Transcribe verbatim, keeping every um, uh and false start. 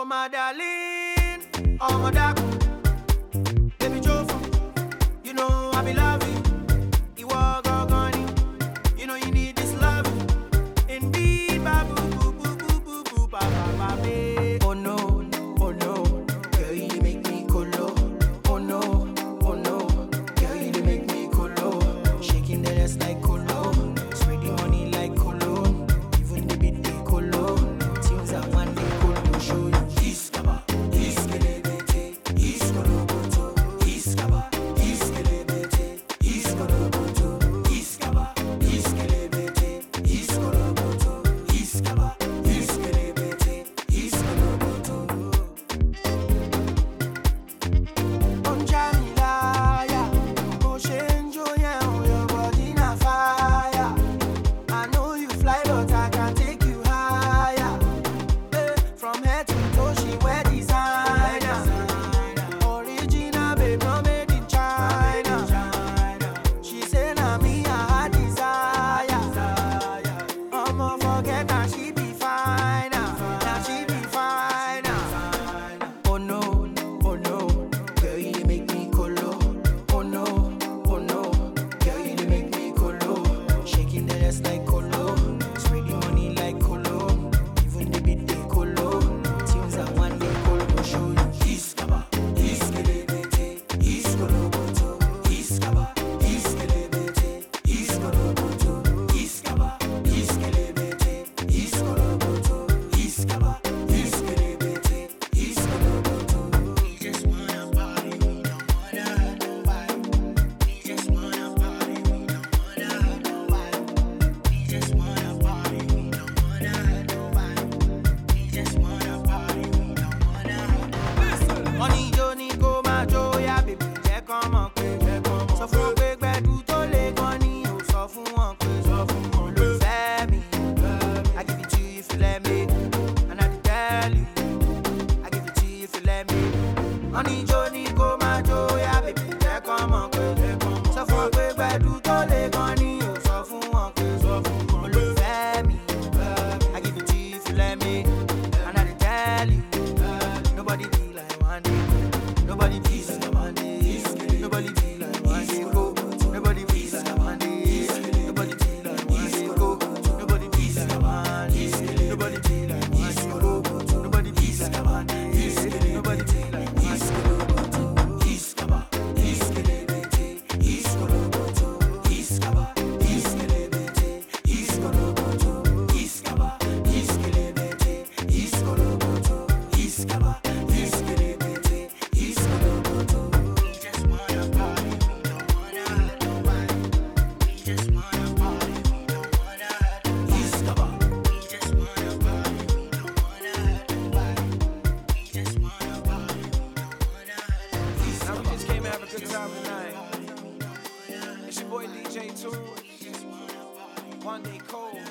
my darling, oh my dark, baby Jofa, you know I be loving. You are gone, you know you need this love. Indeed, babu boo boo boo boo boo ba ba ba babe. Oh no, oh no, girl you make me colo. Oh no, oh no, girl you make me colo. Shaking the ass like colo, spreading money like colo. Even the beat they colo. Tunes that one day colo show you. Iskaba, iskelebete, iskoloboto, iskaba, iskelebete, iskoloboto, iskaba, iskelebete, iskoloboto, iskaba, iskelebete, iskoloboto. On Jamilaya, Oshenjo, yeah, your body na fire. I know you fly, but I can take you higher. Eh, from head to toe, she wear designer. Original, babe, no made in China. She say na me I her desire. I'ma forget that she be fine now. Now she be fine now. Oh no, oh no, girl you dey make me colo. Oh no, oh no, girl you dey make me colo. Shaking the ass like colo, spreading money like colo. Even the beat they colo. Tunes that one day colo show you. Iskaba, iskelebete, iskoloboto, iskaba, iskelebete, iskoloboto, iskaba, iskelebete, iskoloboto, iskaba, iskelebete, iskoloboto. We just wanna party, we don't wanna hurt nobody. We just wanna party, we don't wanna hurt nobody. We just wanna party, we don't wanna hurt nobody. We just wanna party, we don't wanna hurt nobody. Money Johnny go my joy, yeah, baby, jẹ́ kán mọ̀ pé sọ fún wọn pé gbẹ̀du tó lè gan ni ò sọ fún wọn pé sọ fún wọn ló fẹ́ mi. I give it to you if you let me, and I dey tell you. I give it to you if you let me. Money Johnny go my joy, yeah, baby, jẹ́ kán mọ̀ pé sọ fún wọn pé gbẹ̀du tó lè gan ni ò sọ fún wọn pé sọ fún wọn ló fẹ́ mi. I give it to you if you let me, and I dey tell you. Nobody be like one day. Nobody be like one day. Nobody be like one day. Go. Nobody be like one day. Nobody be like one day. Go. Nobody be like one day. Nobody be like one day. Go. Nobody be like one day. Nobody be like one day. Iskaba, iskelebete, iskoloboto, iskaba, iskelebete, iskoloboto, iskaba, iskelebete, iskoloboto, iskaba, iskelebete, iskoloboto. We just wanna party, we don't wanna hurt nobody. We just wanna party, we don't wanna hurt nobody. Iskaba. We just wanna party, we don't wanna hurt nobody. We just wanna party, we don't wanna hurt nobody. Now we just came to have a good time tonight. It's your boy D J Tool. One Day Cole.